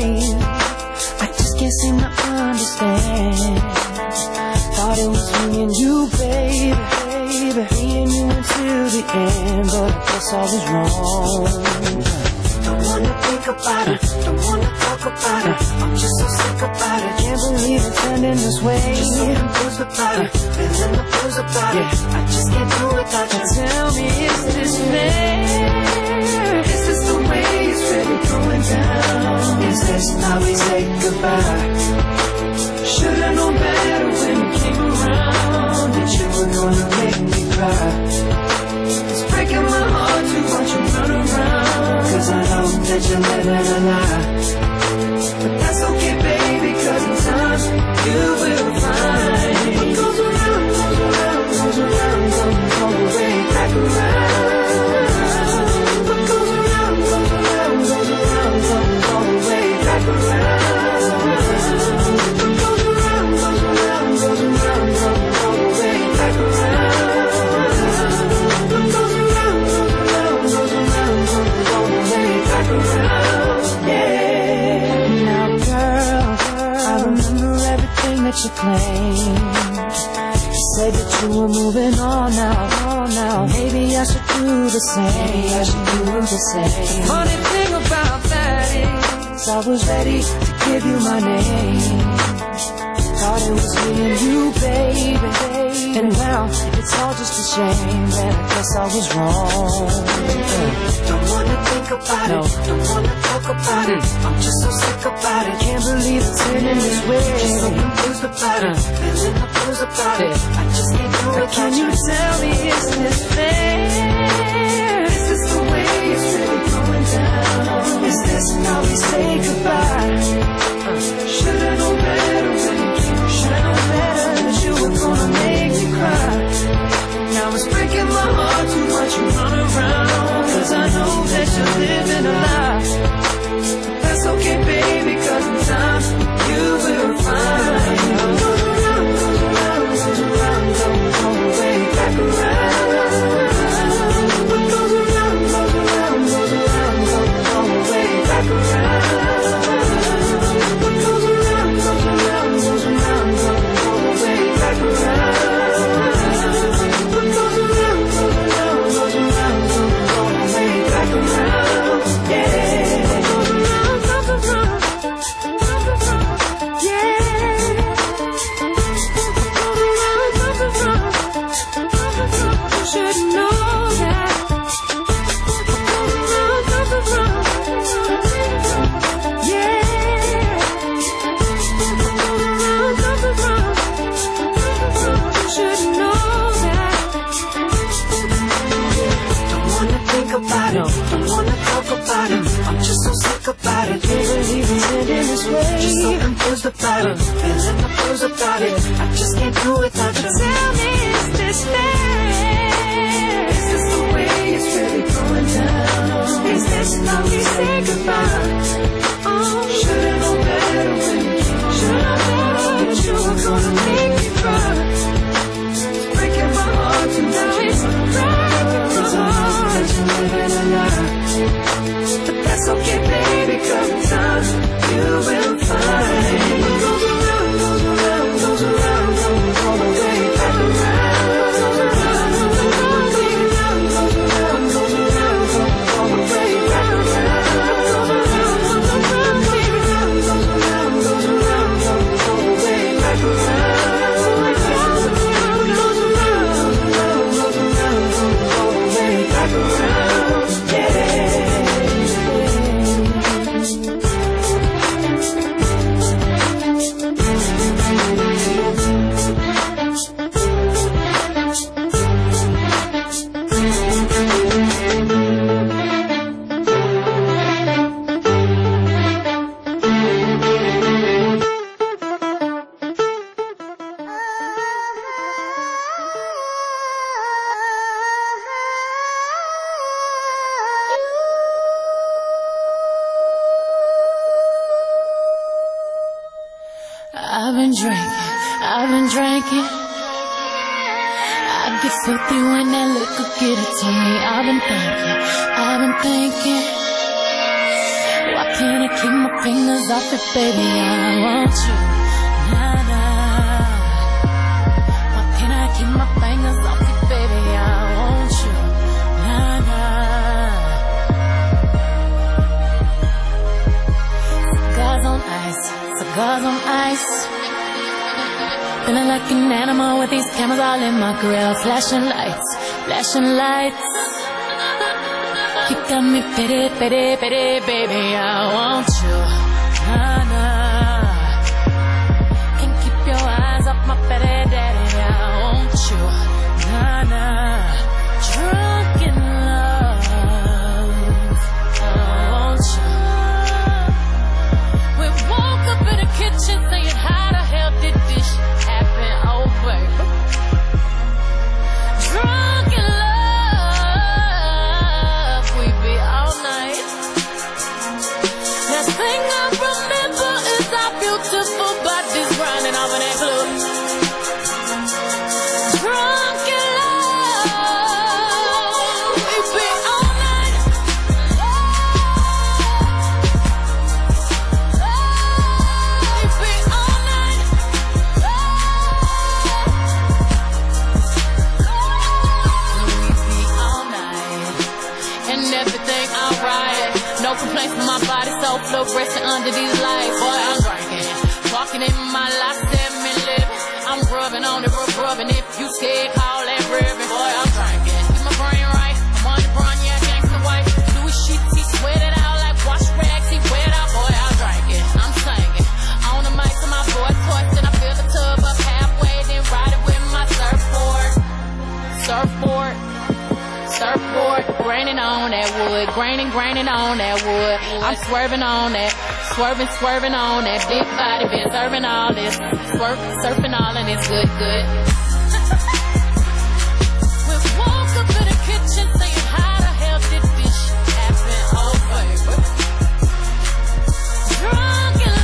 I just can't seem to understand. Thought it was me and you, baby, me and you until the end, but I guess I was wrong. Don't wanna think about it, don't wanna talk about it. I'm just so sick about it, can't believe it's ending this way. Just so confused about it, feeling the blues about it. I just can't do it without you. Tell me, is this fair? Is this the way it's really going down? Is this how we say goodbye? Should've known better when you came around, that you were gonna make me cry. It's breaking my heart to watch you run around, 'cause I know that you're living a lie. But that's okay, baby, 'cause in time you will find what goes around, goes around, goes around, don't go away, back around. What goes around, goes around, goes around, don't go away, back around. What goes around, goes around, goes around, don't go away, back around. What goes around, goes around, goes around, don't go away, back around. Yeah. Now, girl, I remember everything that you claimed. You said that you were moving on now. Maybe I should do the same. Funny thing about that is I was ready to give you my name. Thought it was me and you, baby. And now it's all just a shame that I guess I was wrong. Don't wanna think about it, don't wanna talk about it. I'm just so sick about it, can't believe it's ending this way. Just so confused about it, feeling the blues about it. I just can't do it. Can you tell me, is this fair? Is this the way it's really going down? Is this how we say goodbye? Should've known better when you came. Should've known better that you were gonna make me cry. Now it's breaking my heart to watch you run around, 'cause I know that you're living a lie. But that's okay, baby, 'cause in time you will find what goes around, goes around, goes around, don't go away, back around. What goes around, goes around, goes around, don't go away, back around. What goes around, goes around, goes around, don't go away, back around. What goes around, goes around, goes around, don't go away, back around. Yeah. Goes around, goes around, goes around. Yeah. Goes around, goes around, goes around. You should know that. Goes around, goes around. Yeah. About it, don't wanna talk about it. I'm just so sick about it, can't believe it's ending this way. Just so confused about it, feeling the blues about it. I just can't do it without you. Tell me, is this fair? Is this the way it's really going down? Is this how we say goodbye? Oh, should've known better when you came. Should've known that you were gonna make me cry. It's breaking my heart to now it's breaking my heart. Living a lie. But that's okay, baby, 'cause in time you will find what goes around, goes around, goes around, don't go away, back around. Goes around, goes around, goes around, goes around, goes around, don't go away, back around. Goes around, goes around, goes around, goes around, goes around, don't go away, back around. Goes around, goes around, goes around, don't go away, back around. I've been drinking. I get filthy when that liquor get it to me. I've been thinking. Why can't I keep my fingers off it, baby? I want you, nah, nah. Why can't I keep my fingers off it, baby? I want you, nah, nah. Cigars on ice, cigars on ice. Feeling like an animal with these cameras all in my grill. Flashing lights, flashing lights. You got me pity, pity, pity, baby, I want you, nah, nah. Can't keep your eyes off my pity, daddy, I want you, nah, nah. Drunk in love, I want you. We woke up in the kitchen saying, how the hell did this shit happen, oh baby. Drunk in love. Last thing I remember is our beautiful bodies running off in that club. Drunk in love, we be all night. We be all night. We be all night, and everything alright. No complaints from my body, so fluorescent under these lights. Boy, I'm drinking, walking in my life, 7-Eleven. I'm rubbing on it, rubbing. If you scared, call that ribbon. Boy, I'm drinking, keep my brain right. I'm on the brown, yeah, gangsta white. Louis sheets, he sweat it out like wash rags, he wet out. Boy, I'm drinking, I'm singing. On the mic to my boy toys, then I fill the tub up halfway, then ride it with my surfboard. Surfboard, graining on that wood, graining on that wood. I'm swerving on that, swerving on that big body, been serving all this, surfing all and it's good. We woke up in the kitchen saying, how the hell did this shit happen, oh baby. Drunk in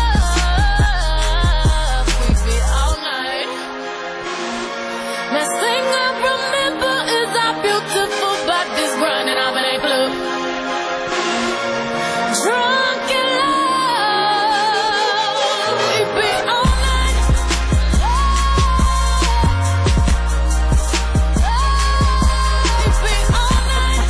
love, we be all night. Last thing I remember is our beautiful bodies running off in that club. Drunk in love, we be all night. We be all night.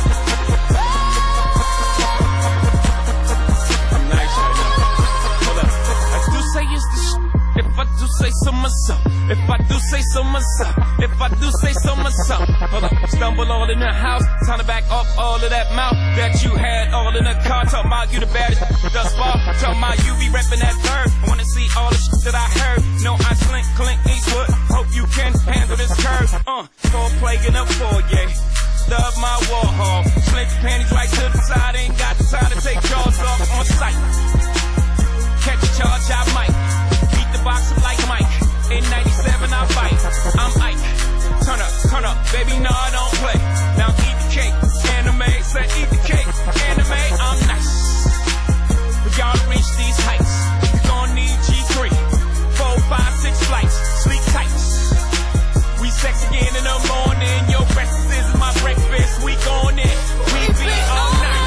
I'm nice right now. Hold up. I do say it's the if I do say so myself. If I do say so myself. If I do say so myself. Hold up. Stumble all in the house. Time to back up all of that mouth that you had all in the car. Talking about you the baddest thus far. Talking about you be repping that verb. I wanna see all the shit that I heard. No, I slink, Clint Eastwood. Hope you can handle this curve. Foreplay in a foyer. Love my Warhol. Slink your panties right to the side. Ain't got the time to take jaws off on sight. Catch a charge, I might. Beat the box up like Mike. In 97, I fight. I'm Ike. Turn up, baby, no, I don't play. Now eat the cake. Anime, said eat the cake. Anime, I'm nice. For y'all to reach these heights, you gon' need G3. 4, 5, 6 flights. Sleep tight. We sex again in the morning. Your breakfast is my breakfast. We gon' in. We be all night.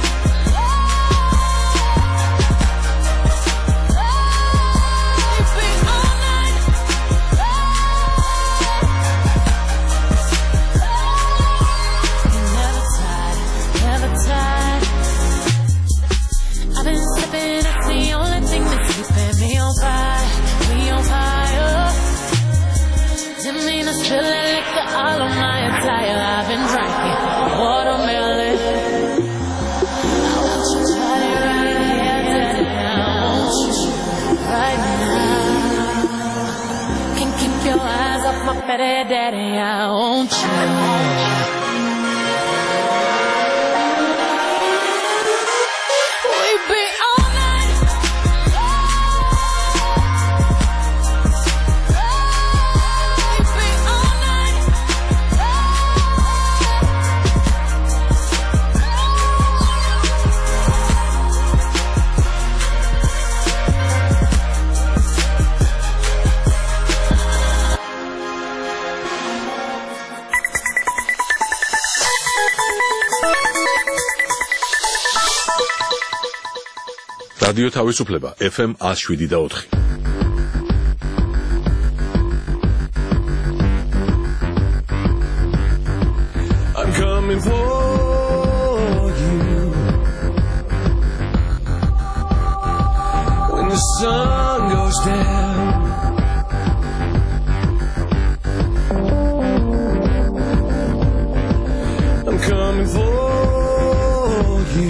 Spill that liquor all on my attire. I've been drinking watermelon. I want you to try it right here, I want you right now. Can't keep your eyes off my fatty daddy. I want you. We be all night. რადიო თავისუფლება FM 107.4. I'm coming for you when the sun goes down. I'm coming for you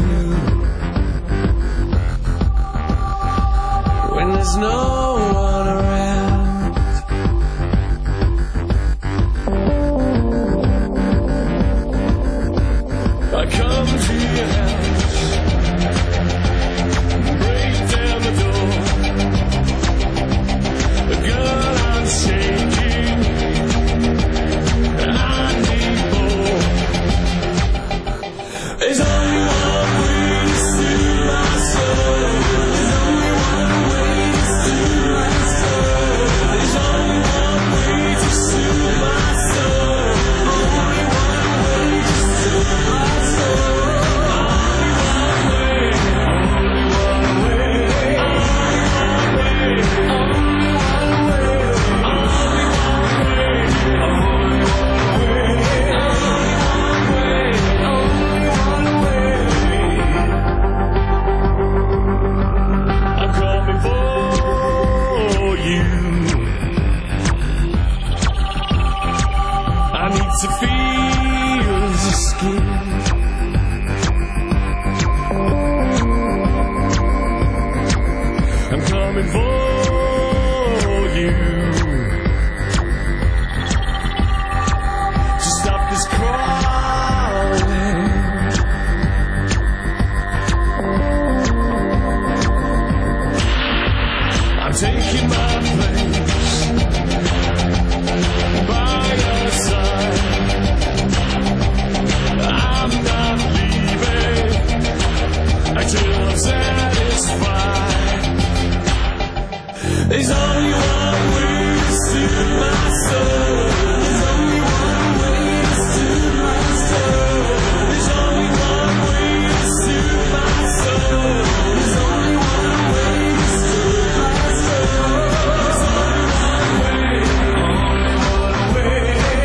when there's no one around. I come to your house, break down the door. Girl, I'm shaking, I need more. There's only one way to soothe my soul. There's only one way to soothe my soul. There's only one way to soothe my soul. Only one way to soothe my soul. Only one way. Only one way. Only one way. Only one way. Only one way. Only one way. I'm coming for you. I need to feel your skin. I'm coming for you to stop this crawling. I'm taking my place by your side. I'm not leaving until I'm satisfied. There's only one way to soothe my soul. There's only one way to soothe my soul. There's only one way to soothe my soul. There's only one way to soothe my soul. There's only one way. Only one way.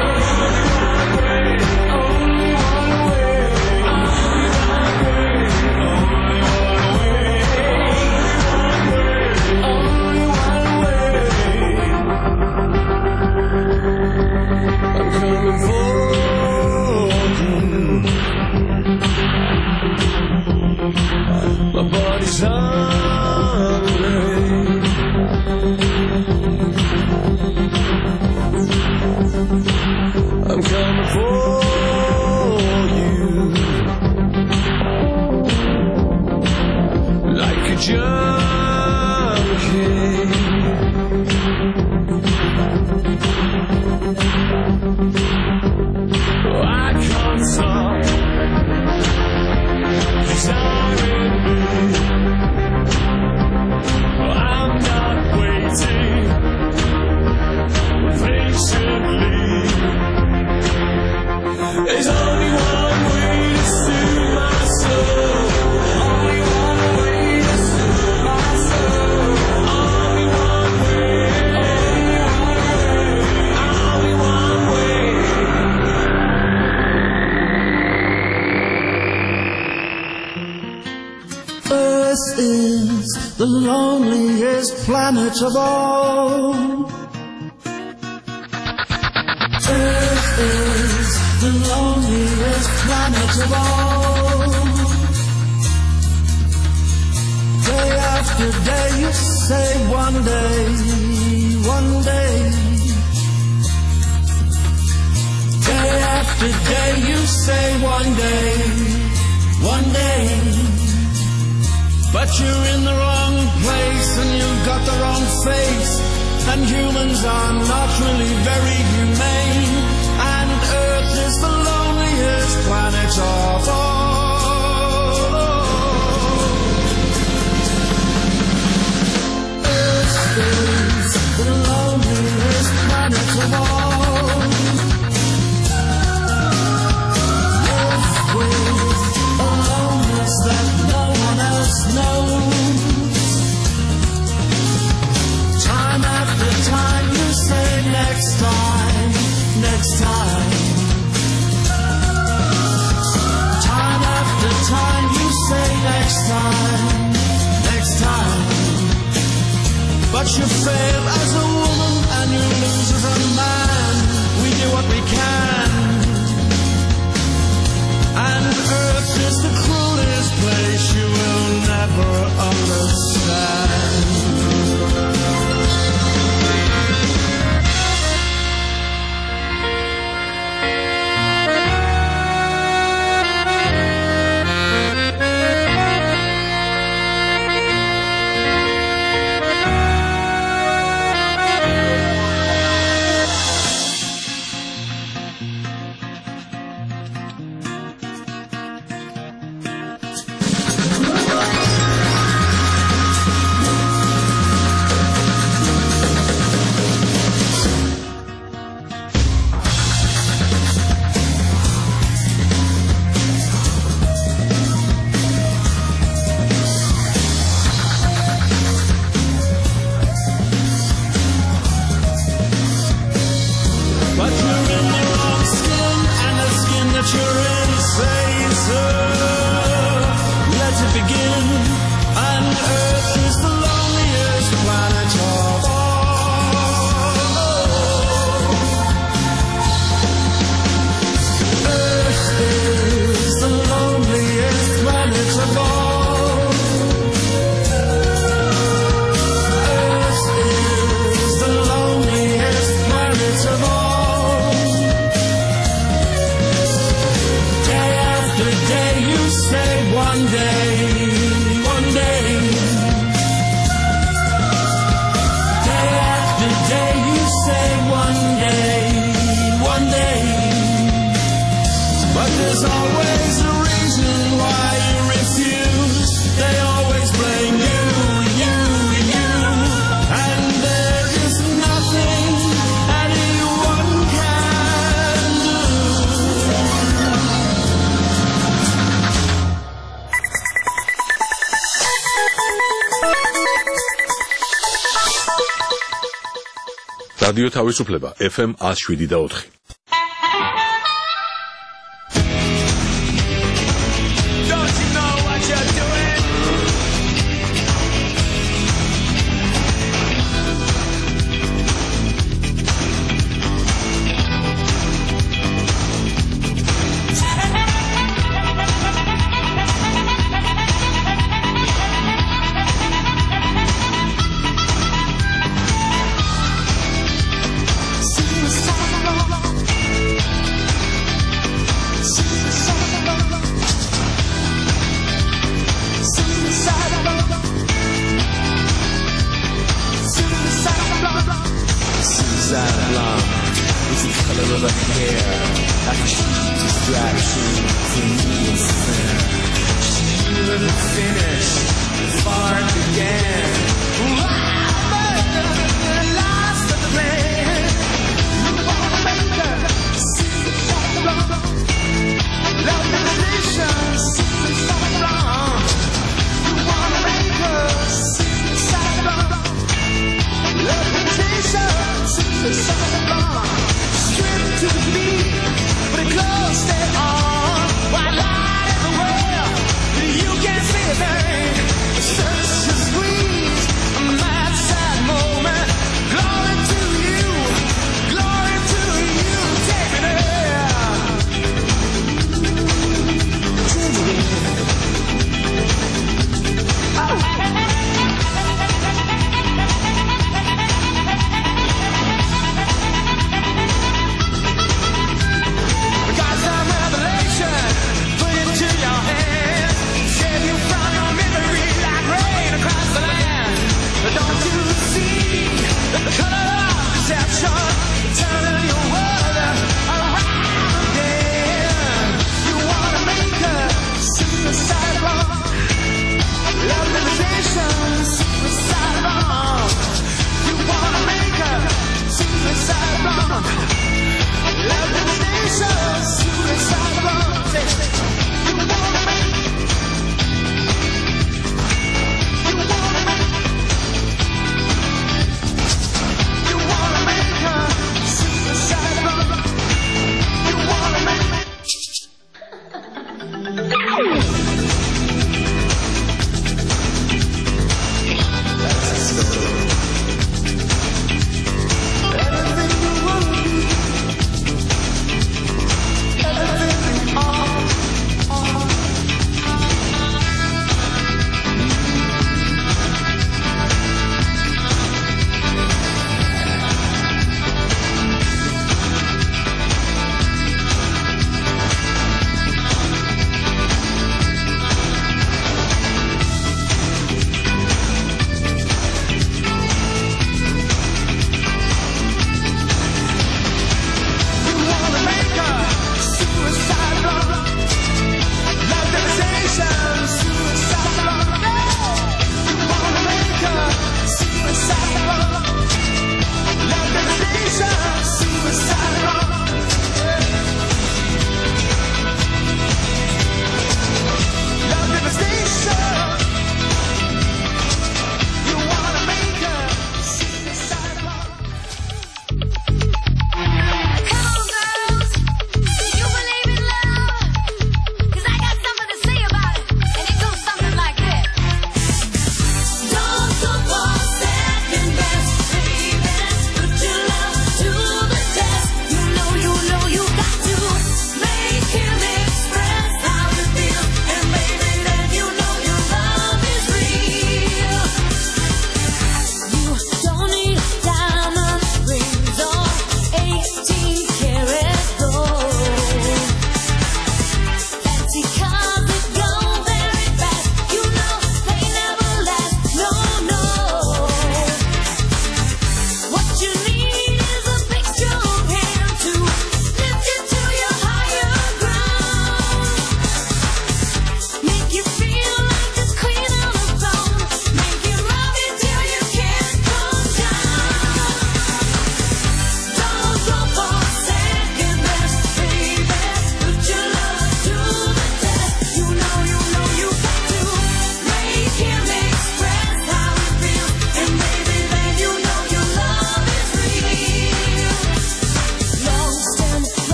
Only one way. Only one way. Only one way. Only one way. I'm coming for you. My body's hungry. I'm coming for you like a junkie. I can't stop desiring me. I'm not waiting patiently. There's only one way to soothe my soul. Only one way to soothe my soul. Only one way. Only one way. Earth is the loneliest planet of all. Earth is the loneliest planet of all. Day after day you say one day, one day. Day after day you say one day, one day. But you're in the wrong place and you've got the wrong face. And humans are not really very humane. And Earth is the loneliest planet of all. Earth is the loneliest planet of all. Earth with a loneliness that no one else knows. next time. Time after time you say next time, next time. But you fail as a woman and you lose as a man. We do what we can, and Earth is the cruelest place you will never understand. რადიო თავისუფლება FM 107.4. White light everywhere, you can't see a thing. The surface is green.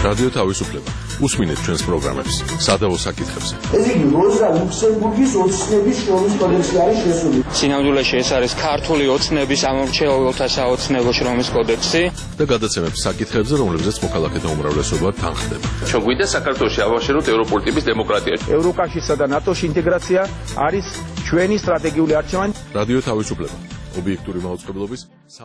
რადიო თავისუფლება. უსმინეთ ჩვენს პროგრამებს სადავო საკითხებზე. ეს იგი როზა ლუქსემბურგის ოცნების შრომის კოდექსი არის შესული. სინამდვილეში ეს არის ქართული ოცნების ამორჩეულთა საოცნებო შრომის კოდექსი და გადაცემებს საკითხებზე, რომლებზეც მოქალაქეთა უმრავლესობა თანხდება. ჩვენ გვინდა საქართველოში ავაშენოთ ევროპული ტიპის დემოკრატია. ევროკავშირსა და ნატოში ინტეგრაცია არის ჩვენი სტრატეგიული არჩევანი. რადიო თავისუფლება. ობიექტური მაუწყებლობის